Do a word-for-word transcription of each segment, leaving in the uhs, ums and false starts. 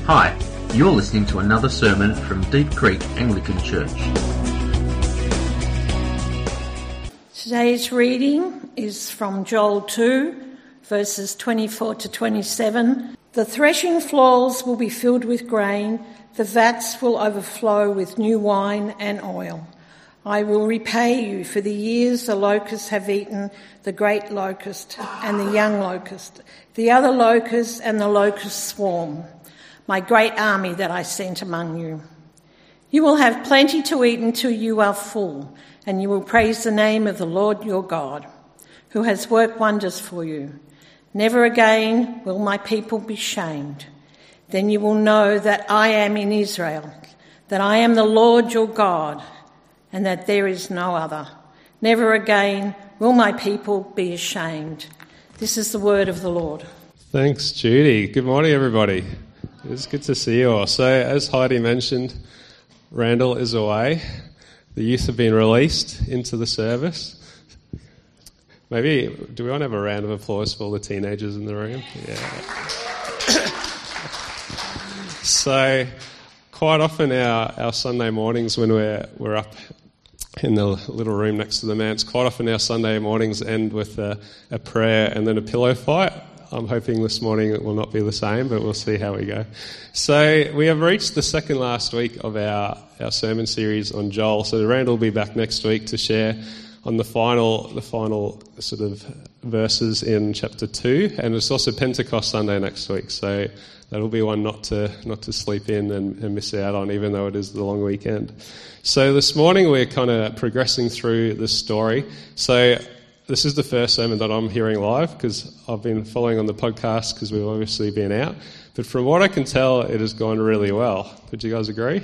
Hi, you're listening to another sermon from Deep Creek Anglican Church. Today's reading is from Joel two, verses twenty-four to twenty-seven. The threshing floors will be filled with grain, the vats will overflow with new wine and oil. I will repay you for the years the locusts have eaten, the great locust and the young locust, the other locust and the locust swarm, my great army that I sent among you. You will have plenty to eat until you are full, and you will praise the name of the Lord your God, who has worked wonders for you. Never again will my people be shamed. Then you will know that I am in Israel, that I am the Lord your God, and that there is no other. Never again will my people be ashamed. This is the word of the Lord. Thanks, Judy. Good morning, everybody. It's good to see you all. So, as Heidi mentioned, Randall is away. The youth have been released into the service. Maybe, do we want to have a round of applause for all the teenagers in the room? Yeah. So, quite often our, our Sunday mornings when we're we're up in the little room next to the manse, quite often our Sunday mornings end with a, a prayer and then a pillow fight. I'm hoping this morning it will not be the same, but we'll see how we go. So we have reached the second last week of our, our sermon series on Joel. So Randall will be back next week to share on the final the final sort of verses in chapter two, and it's also Pentecost Sunday next week. So that'll be one not to not to sleep in and, and miss out on, even though it is the long weekend. So this morning we're kind of progressing through this story. So this is the first sermon that I'm hearing live because I've been following on the podcast because we've obviously been out. But from what I can tell, it has gone really well. Would you guys agree?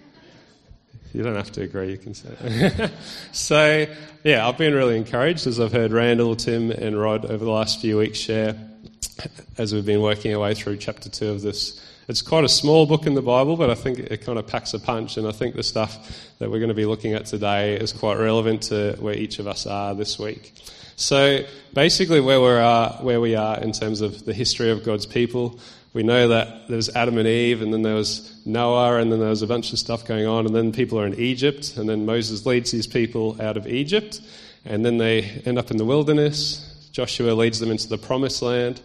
You don't have to agree, you can say it. So, yeah, I've been really encouraged as I've heard Randall, Tim and Rod over the last few weeks share as we've been working our way through chapter two of this. It's quite a small book in the Bible, but I think it kind of packs a punch, and I think the stuff that we're going to be looking at today is quite relevant to where each of us are this week. So basically where we are, where we are in terms of the history of God's people, we know that there was Adam and Eve, and then there was Noah, and then there was a bunch of stuff going on, and then people are in Egypt, and then Moses leads these people out of Egypt, and then they end up in the wilderness. Joshua leads them into the promised land.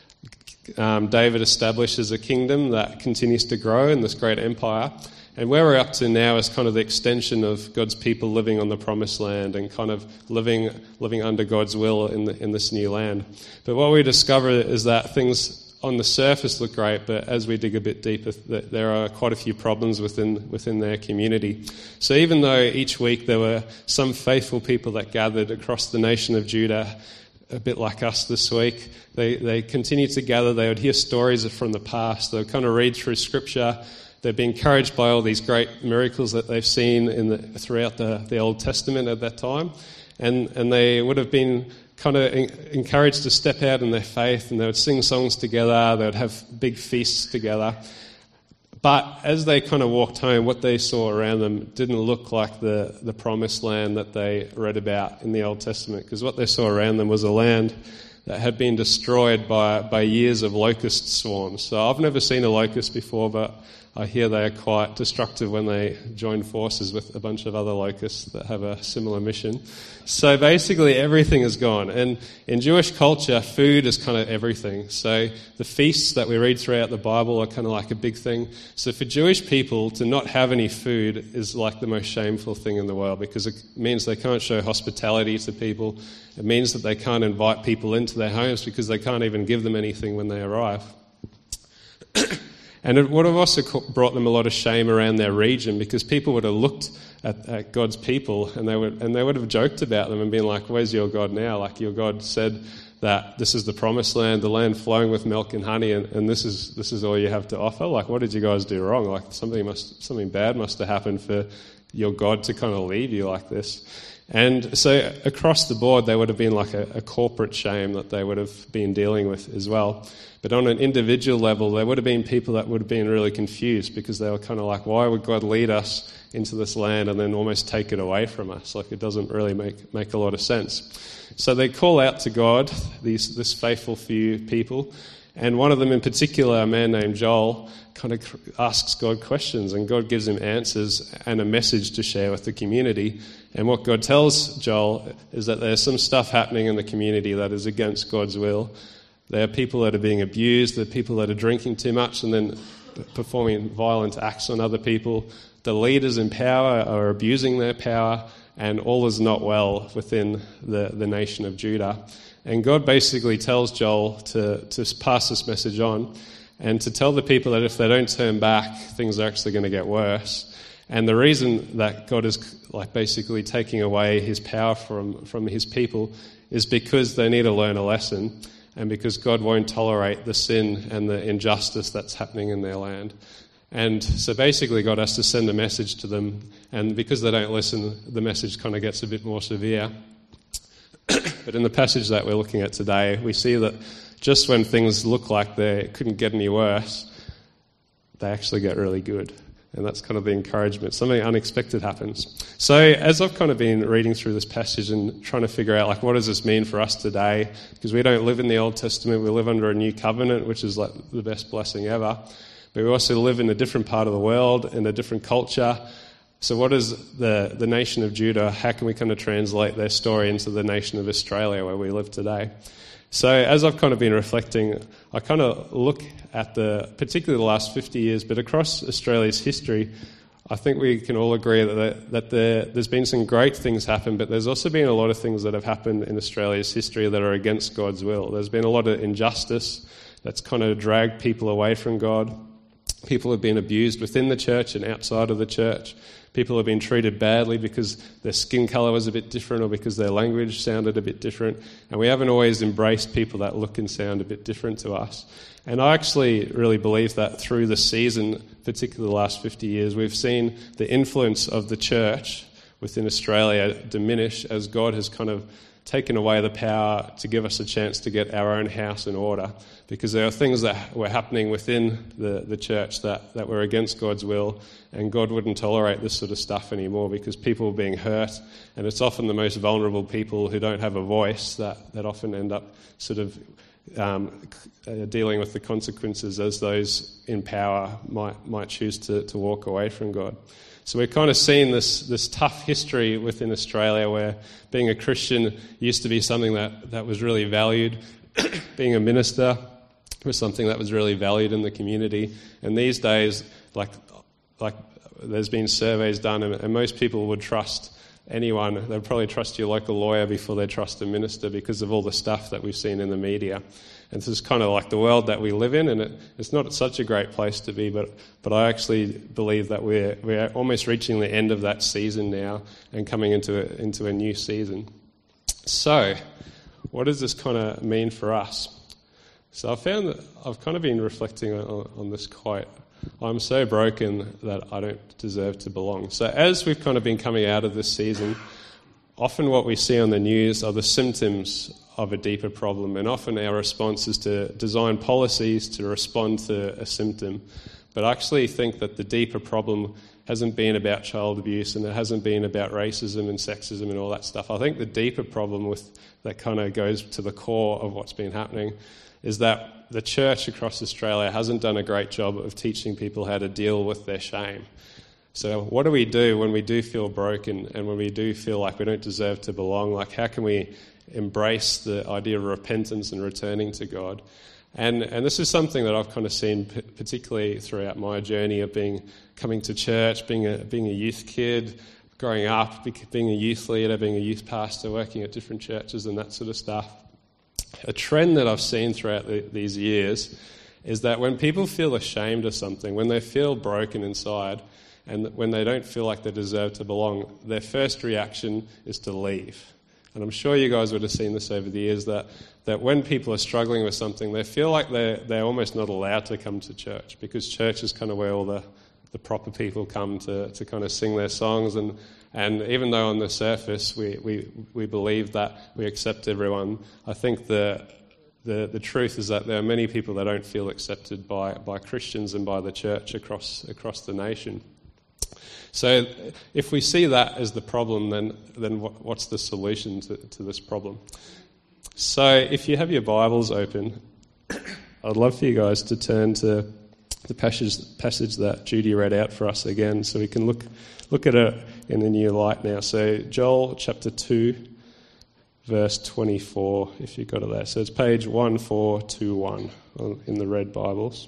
Um, David establishes a kingdom that continues to grow in this great empire. And where we're up to now is kind of the extension of God's people living on the promised land and kind of living living under God's will in the, in this new land. But what we discover is that things on the surface look great, but as we dig a bit deeper, there are quite a few problems within within their community. So even though each week there were some faithful people that gathered across the nation of Judah, a bit like us this week, they, they continued to gather, they would hear stories from the past, they would kind of read through Scripture, they'd be encouraged by all these great miracles that they've seen in the, throughout the, the Old Testament at that time, and, and they would have been kind of encouraged to step out in their faith, and they would sing songs together, they would have big feasts together. But as they kind of walked home, what they saw around them didn't look like the, the promised land that they read about in the Old Testament, because what they saw around them was a land that had been destroyed by, by years of locust swarms. So I've never seen a locust before, but I hear they are quite destructive when they join forces with a bunch of other locusts that have a similar mission. So basically everything is gone. And in Jewish culture, food is kind of everything. So the feasts that we read throughout the Bible are kind of like a big thing. So for Jewish people to not have any food is like the most shameful thing in the world, because it means they can't show hospitality to people. It means that they can't invite people into their homes because they can't even give them anything when they arrive. And it would have also brought them a lot of shame around their region, because people would have looked at, at God's people and they would and they would have joked about them and been like, "Where's your God now? Like, your God said that this is the promised land, the land flowing with milk and honey, and, and this is this is all you have to offer. Like, what did you guys do wrong? Like, something must something bad must have happened for your God to kind of leave you like this." And so across the board, there would have been like a, a corporate shame that they would have been dealing with as well. But on an individual level, there would have been people that would have been really confused, because they were kind of like, why would God lead us into this land and then almost take it away from us? Like, it doesn't really make, make a lot of sense. So they call out to God, these, this faithful few people, And one of them in particular, a man named Joel, kind of asks God questions, and God gives him answers and a message to share with the community. And what God tells Joel is that there's some stuff happening in the community that is against God's will. There are people that are being abused, there are people that are drinking too much and then performing violent acts on other people. The leaders in power are abusing their power, and all is not well within the, the nation of Judah. And God basically tells Joel to, to pass this message on and to tell the people that if they don't turn back, things are actually going to get worse. And the reason that God is like basically taking away his power from, from his people is because they need to learn a lesson, and because God won't tolerate the sin and the injustice that's happening in their land. And so basically God has to send a message to them, and because they don't listen, the message kind of gets a bit more severe. But in the passage that we're looking at today, we see that just when things look like they couldn't get any worse, they actually get really good. And that's kind of the encouragement. Something unexpected happens. So as I've kind of been reading through this passage and trying to figure out, like, what does this mean for us today? Because we don't live in the Old Testament, we live under a new covenant, which is like the best blessing ever. But we also live in a different part of the world, in a different culture. So what is the, the nation of Judah? How can we kind of translate their story into the nation of Australia where we live today? So as I've kind of been reflecting, I kind of look at the, particularly the last fifty years, but across Australia's history, I think we can all agree that, that there, there's been some great things happen, but there's also been a lot of things that have happened in Australia's history that are against God's will. There's been a lot of injustice that's kind of dragged people away from God. People have been abused within the church and outside of the church. People have been treated badly because their skin colour was a bit different or because their language sounded a bit different. And we haven't always embraced people that look and sound a bit different to us. And I actually really believe that through the season, particularly the last fifty years, we've seen the influence of the church within Australia diminish as God has kind of taken away the power to give us a chance to get our own house in order, because there are things that were happening within the, the church that, that were against God's will, and God wouldn't tolerate this sort of stuff anymore because people were being hurt, and it's often the most vulnerable people who don't have a voice that, that often end up sort of um, dealing with the consequences as those in power might might choose to, to walk away from God. So we're kind of seeing this this tough history within Australia where being a Christian used to be something that, that was really valued. Being a minister was something that was really valued in the community. And these days, like like there's been surveys done, and, and most people would trust anyone. They'd probably trust your local lawyer before they trust a minister because of all the stuff that we've seen in the media. And this is kind of like the world that we live in, and it, it's not such a great place to be, but but I actually believe that we're we're almost reaching the end of that season now and coming into a, into a new season. So, what does this kind of mean for us? So I found that I've kind of been reflecting on, on this quite. I'm so broken that I don't deserve to belong. So as we've kind of been coming out of this season, often what we see on the news are the symptoms of a deeper problem, and often our response is to design policies to respond to a symptom. But I actually think that the deeper problem hasn't been about child abuse, and it hasn't been about racism and sexism and all that stuff. I think the deeper problem with that kind of goes to the core of what's been happening is that the church across Australia hasn't done a great job of teaching people how to deal with their shame. So what do we do when we do feel broken and when we do feel like we don't deserve to belong? Like, how can we embrace the idea of repentance and returning to God? And and this is something that I've kind of seen p- particularly throughout my journey of being coming to church, being a being a youth kid, growing up, being a youth leader, being a youth pastor, working at different churches and that sort of stuff. A trend that I've seen throughout the, these years is that when people feel ashamed of something, when they feel broken inside, and when they don't feel like they deserve to belong, their first reaction is to leave. And I'm sure you guys would have seen this over the years, that, that when people are struggling with something, they feel like they're, they're almost not allowed to come to church, because church is kind of where all the, the proper people come to, to kind of sing their songs. And, and even though on the surface we, we, we believe that we accept everyone, I think the, the, the truth is that there are many people that don't feel accepted by, by Christians and by the church across across the nation. So if we see that as the problem, then then what, what's the solution to, to this problem? So if you have your Bibles open, I'd love for you guys to turn to the passage, passage that Judy read out for us again, so we can look look at it in a new light now. So Joel chapter two, verse twenty-four, if you've got it there. So it's page one four two one in the red Bibles.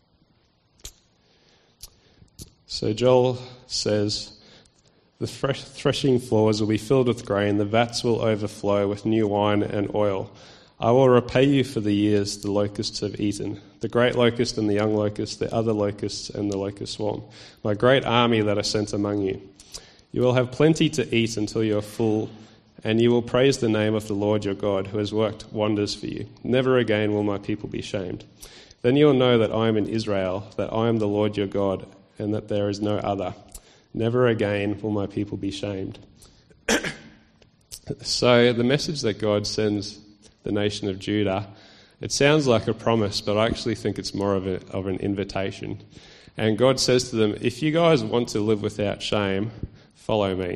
So Joel says, the threshing floors will be filled with grain, the vats will overflow with new wine and oil. I will repay you for the years the locusts have eaten, the great locust and the young locust, the other locusts and the locust swarm, my great army that I sent among you. You will have plenty to eat until you are full, and you will praise the name of the Lord your God, who has worked wonders for you. Never again will my people be shamed. Then you will know that I am in Israel, that I am the Lord your God, and that there is no other. Never again will my people be shamed. So the message that God sends the nation of Judah, it sounds like a promise, but I actually think it's more of, a, of an invitation. And God says to them, if you guys want to live without shame, follow me.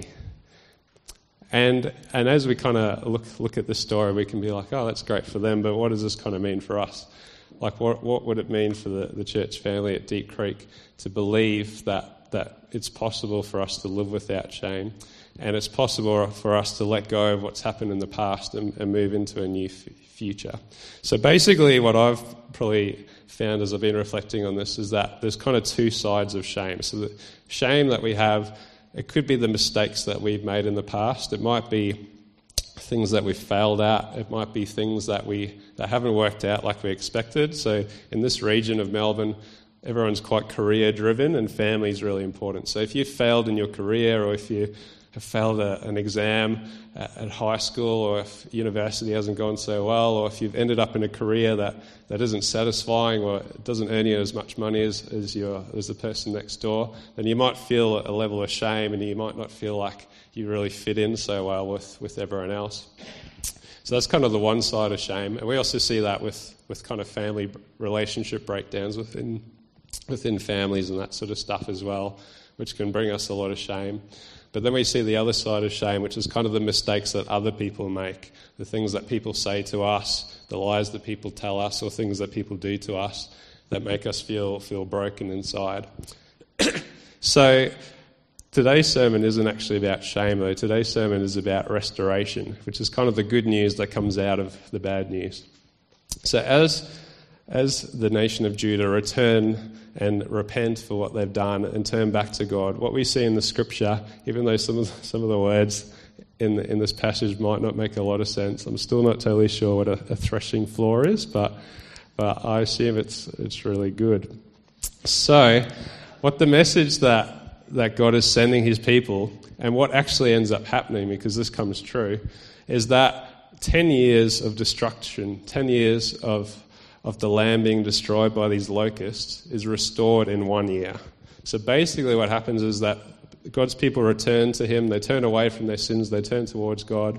And and as we kind of look look at the story, we can be like, oh, that's great for them, but what does this kind of mean for us? Like, what what would it mean for the, the church family at Deep Creek to believe that, that it's possible for us to live without shame, and it's possible for us to let go of what's happened in the past and, and move into a new f- future? So basically what I've probably found as I've been reflecting on this is that there's kind of two sides of shame. So the shame that we have, it could be the mistakes that we've made in the past. It might be things that we've failed at. It might be things that we that haven't worked out like we expected. So in this region of Melbourne, everyone's quite career-driven, and family is really important. So if you've failed in your career, or if you have failed a, an exam at, at high school, or if university hasn't gone so well, or if you've ended up in a career that, that isn't satisfying, or it doesn't earn you as much money as, as, your, as the person next door, then you might feel a level of shame, and you might not feel like you really fit in so well with, with everyone else. So that's kind of the one side of shame. And we also see that with, with kind of family relationship breakdowns within within families and that sort of stuff as well, which can bring us a lot of shame. But then we see the other side of shame, which is kind of the mistakes that other people make, the things that people say to us, the lies that people tell us, or things that people do to us that make us feel feel broken inside. So today's sermon isn't actually about shame, though. Today's sermon is about restoration, which is kind of the good news that comes out of the bad news. So as as the nation of Judah return and repent for what they've done and turn back to God, what we see in the scripture, even though some of the, some of the words in the, in this passage might not make a lot of sense, I'm still not totally sure what a, a threshing floor is, but but I assume it's it's really good. So, what the message that that God is sending his people, and what actually ends up happening, because this comes true, is that ten years of destruction, ten years of of the land being destroyed by these locusts is restored in one year. So basically what happens is that God's people return to him, they turn away from their sins, they turn towards God.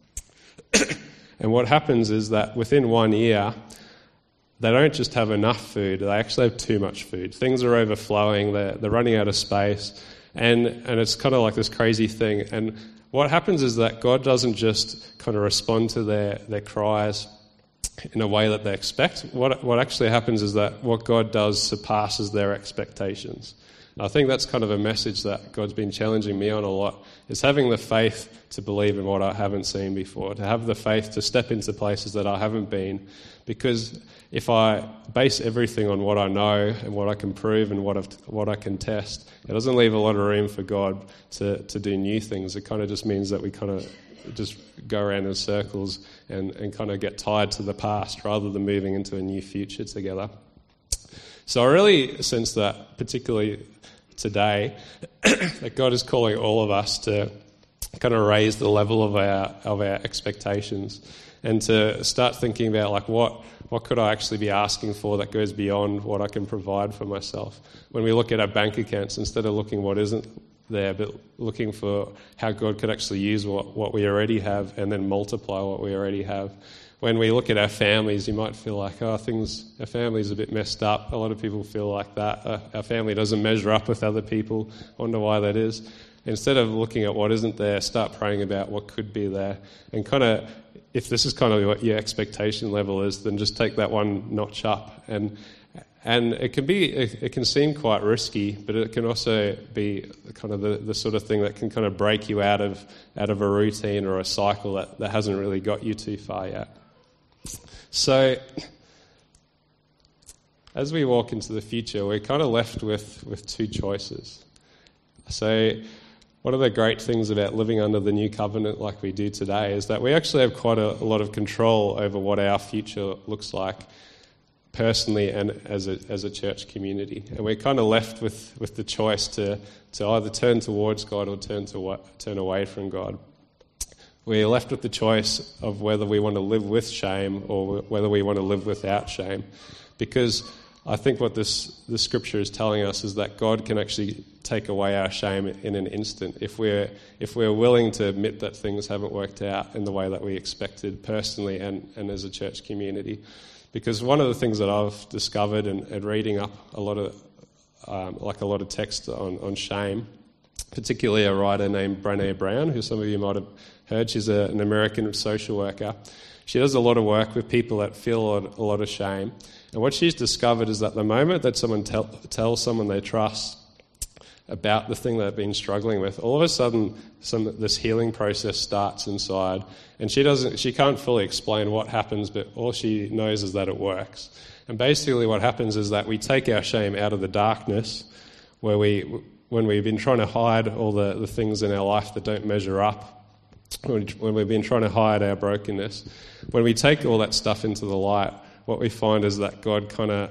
And what happens is that within one year, they don't just have enough food, they actually have too much food. Things are overflowing, they're, they're running out of space, and, and it's kind of like this crazy thing. And what happens is that God doesn't just kind of respond to their, their cries in a way that they expect. What what actually happens is that what God does surpasses their expectations. And I think that's kind of a message that God's been challenging me on a lot, is having the faith to believe in what I haven't seen before, to have the faith to step into places that I haven't been. Because if I base everything on what I know and what I can prove and what I've, what I can test, it doesn't leave a lot of room for God to, to do new things. It kind of just means that we kind of just go around in circles and, and kind of get tied to the past rather than moving into a new future together. So I really sense that, particularly today, that God is calling all of us to kind of raise the level of our of our expectations and to start thinking about, like, what what could I actually be asking for that goes beyond what I can provide for myself. When we look at our bank accounts, instead of looking what isn't there, but looking for how God could actually use what, what we already have and then multiply what we already have. When we look at our families, you might feel like, oh, things, our family's a bit messed up. A lot of people feel like that. Uh, our family doesn't measure up with other people. Wonder why that is. Instead of looking at what isn't there, start praying about what could be there. And kind of, if this is kind of what your expectation level is, then just take that one notch up. And and it can be, it, it can seem quite risky, but it can also be kind of the, the sort of thing that can kind of break you out of out of a routine or a cycle that, that hasn't really got you too far yet. So as we walk into the future, we're kind of left with, with two choices. So one of the great things about living under the new covenant like we do today is that we actually have quite a, a lot of control over what our future looks like personally and as a as a church community. And we're kind of left with, with the choice to, to either turn towards God or turn to turn away from God. We're left with the choice of whether we want to live with shame or whether we want to live without shame. Because I think what this the scripture is telling us is that God can actually take away our shame in an instant if we're if we're willing to admit that things haven't worked out in the way that we expected personally and, and as a church community. Because one of the things that I've discovered and, and reading up a lot of um, like a lot of text on, on shame, particularly a writer named Brené Brown, who some of you might have heard. She's a, an American social worker. She does a lot of work with people that feel a lot, a lot of shame. And what she's discovered is that the moment that someone tell, tells someone they trust about the thing they've been struggling with, all of a sudden some this healing process starts inside. And she doesn't, she can't fully explain what happens, but all she knows is that it works. And basically what happens is that we take our shame out of the darkness, where we, when we've been trying to hide all the, the things in our life that don't measure up, when we've been trying to hide our brokenness, when we take all that stuff into the light, what we find is that God kind of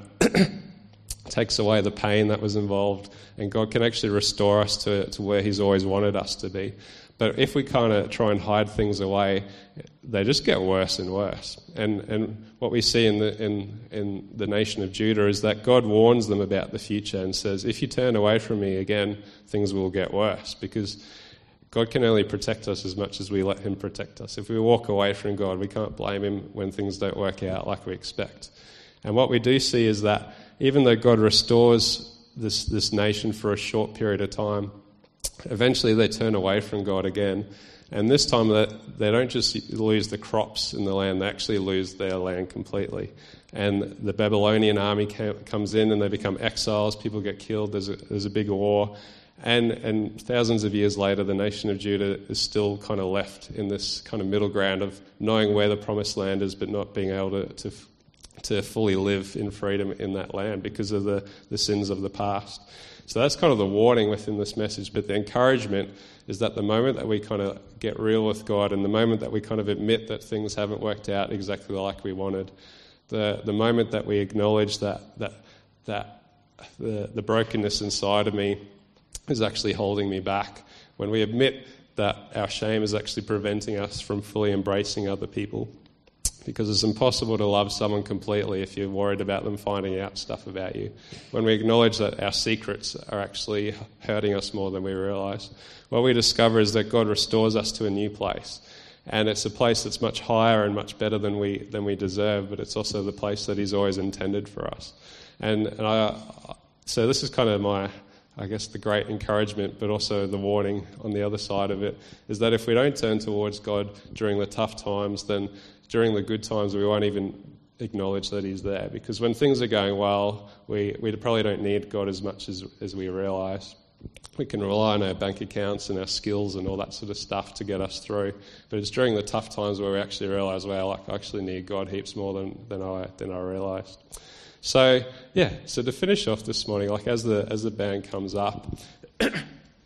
takes away the pain that was involved, and God can actually restore us to, to where he's always wanted us to be. But if we kind of try and hide things away, they just get worse and worse. And and what we see in the in, in the nation of Judah is that God warns them about the future and says, if you turn away from me again, things will get worse, because God can only protect us as much as we let him protect us. If we walk away from God, we can't blame him when things don't work out like we expect. And what we do see is that even though God restores this, this nation for a short period of time, eventually they turn away from God again. And this time they, they don't just lose the crops in the land, they actually lose their land completely. And the Babylonian army comes in and they become exiles, people get killed, there's a, there's a big war. And, and thousands of years later, the nation of Judah is still kind of left in this kind of middle ground of knowing where the promised land is, but not being able to to, to fully live in freedom in that land because of the, the sins of the past. So that's kind of the warning within this message. But the encouragement is that the moment that we kind of get real with God and the moment that we kind of admit that things haven't worked out exactly like we wanted, the the moment that we acknowledge that that that the, the brokenness inside of me is actually holding me back, when we admit that our shame is actually preventing us from fully embracing other people, because it's impossible to love someone completely if you're worried about them finding out stuff about you. When we acknowledge that our secrets are actually hurting us more than we realise, what we discover is that God restores us to a new place. And it's a place that's much higher and much better than we than we deserve, but it's also the place that he's always intended for us. And, and I, so this is kind of my... I guess the great encouragement, but also the warning on the other side of it, is that if we don't turn towards God during the tough times, then during the good times we won't even acknowledge that he's there. Because when things are going well, we, we probably don't need God as much as, as we realise. We can rely on our bank accounts and our skills and all that sort of stuff to get us through. But it's during the tough times where we actually realise, well, like, I actually need God heaps more than, than I than I realised. So, yeah, so to finish off this morning, like as the as the band comes up, I'd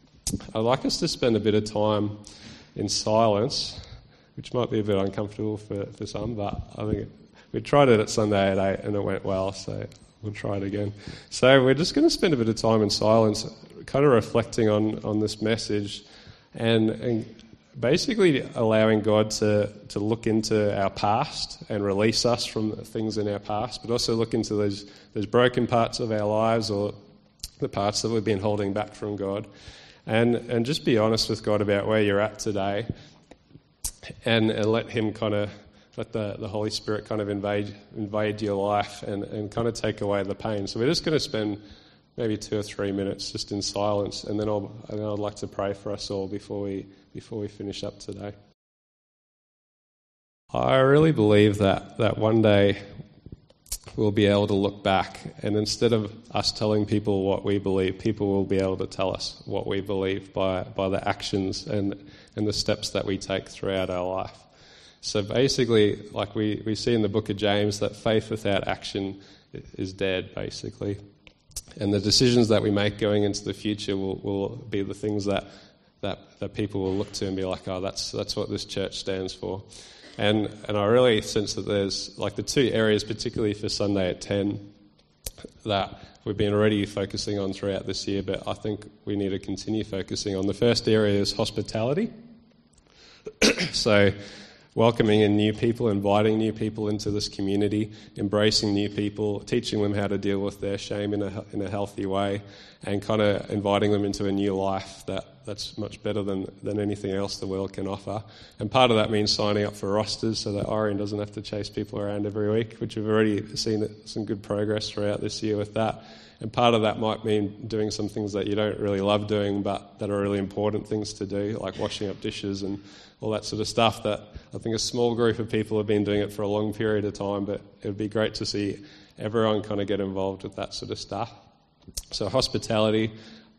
like us to spend a bit of time in silence, which might be a bit uncomfortable for, for some, but I think it, we tried it at Sunday at eight and it went well, so we'll try it again. So we're just going to spend a bit of time in silence, kind of reflecting on, on this message and, and basically allowing God to, to look into our past and release us from things in our past, but also look into those those broken parts of our lives or the parts that we've been holding back from God. And and just be honest with God about where you're at today and, and let him kind of, let the, the Holy Spirit kind of invade invade your life and, and kind of take away the pain. So we're just going to spend maybe two or three minutes just in silence, and then I'll, and I'd like to pray for us all before we before we finish up today. I really believe that, that one day we'll be able to look back, and instead of us telling people what we believe, people will be able to tell us what we believe by, by the actions and, and the steps that we take throughout our life. So basically, like we, we see in the book of James, that faith without action is dead, basically. And the decisions that we make going into the future will, will be the things that, that, that people will look to and be like, oh, that's that's what this church stands for. And and I really sense that there's like the two areas, particularly for Sunday at ten, that we've been already focusing on throughout this year, but I think we need to continue focusing on. The first area is hospitality. So welcoming in new people, inviting new people into this community, embracing new people, teaching them how to deal with their shame in a in a healthy way, and kind of inviting them into a new life that, that's much better than, than anything else the world can offer. And part of that means signing up for rosters so that Orion doesn't have to chase people around every week, which we've already seen some good progress throughout this year with that. And part of that might mean doing some things that you don't really love doing, but that are really important things to do, like washing up dishes and all that sort of stuff that I think a small group of people have been doing it for a long period of time, but it would be great to see everyone kind of get involved with that sort of stuff. So hospitality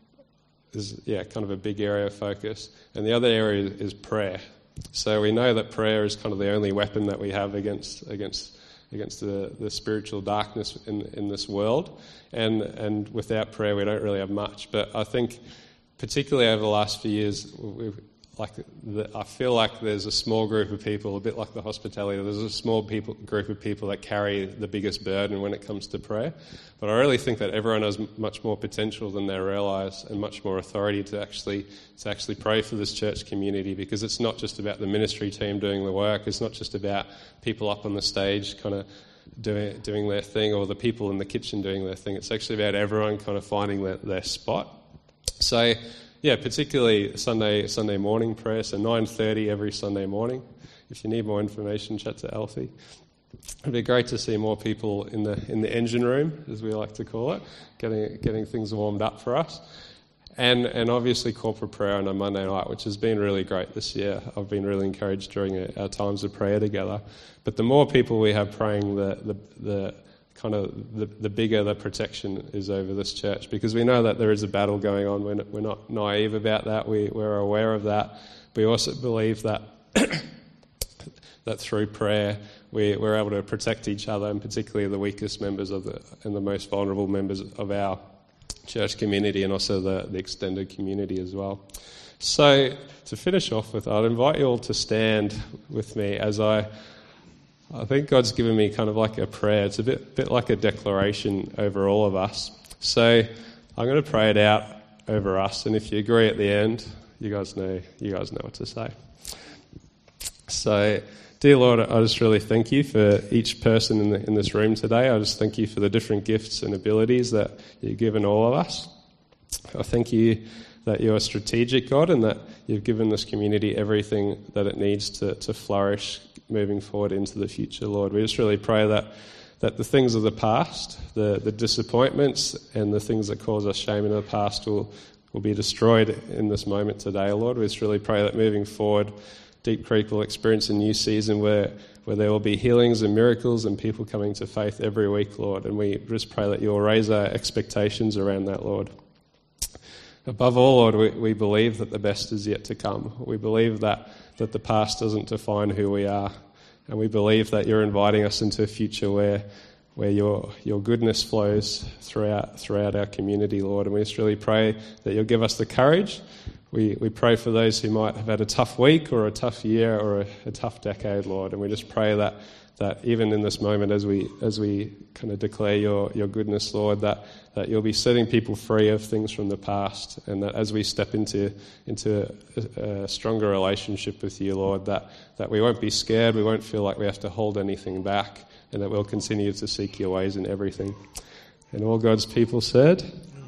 is, yeah, kind of a big area of focus. And the other area is prayer. So we know that prayer is kind of the only weapon that we have against against against the, the spiritual darkness in in this world. And and without prayer, we don't really have much. But I think, particularly over the last few years, we've Like the, I feel like there's a small group of people, a bit like the hospitality, there's a small people, group of people that carry the biggest burden when it comes to prayer. But I really think that everyone has much more potential than they realise, and much more authority to actually to actually pray for this church community, because it's not just about the ministry team doing the work, it's not just about people up on the stage kind of doing doing their thing, or the people in the kitchen doing their thing. It's actually about everyone kind of finding their, their spot. So yeah, particularly Sunday Sunday morning prayer, so nine thirty every Sunday morning. If you need more information, chat to Alfie. It'd be great to see more people in the in the engine room, as we like to call it, getting getting things warmed up for us. And and obviously corporate prayer on a Monday night, which has been really great this year. I've been really encouraged during our times of prayer together. But the more people we have praying, the the, the kind of the, the bigger the protection is over this church, because we know that there is a battle going on. We're not, we're not naive about that. We, we're aware of that. We also believe that that through prayer we, we're able to protect each other, and particularly the weakest members of the and the most vulnerable members of our church community, and also the, the extended community as well. So to finish off with, I'd invite you all to stand with me as I I think God's given me kind of like a prayer. It's a bit bit like a declaration over all of us. So I'm going to pray it out over us, and if you agree at the end, you guys know you guys know what to say. So, dear Lord, I just really thank you for each person in the, in this room today. I just thank you for the different gifts and abilities that you've given all of us. I thank you that you're a strategic God, and that you've given this community everything that it needs to, to flourish moving forward into the future, Lord. We just really pray that that the things of the past, the, the disappointments and the things that cause us shame in the past will, will be destroyed in this moment today, Lord. We just really pray that moving forward, Deep Creek will experience a new season where, where there will be healings and miracles and people coming to faith every week, Lord. And we just pray that you'll raise our expectations around that, Lord. Above all, Lord, we, we believe that the best is yet to come. We believe that, that the past doesn't define who we are. And we believe that you're inviting us into a future where where your your goodness flows throughout throughout our community, Lord. And we just really pray that you'll give us the courage. We we pray for those who might have had a tough week or a tough year or a, a tough decade, Lord. And we just pray that that even in this moment, as we as we kind of declare your, your goodness, Lord, that, that you'll be setting people free of things from the past, and that as we step into into a, a stronger relationship with you, Lord, that, that we won't be scared, we won't feel like we have to hold anything back, and that we'll continue to seek your ways in everything. And all God's people said,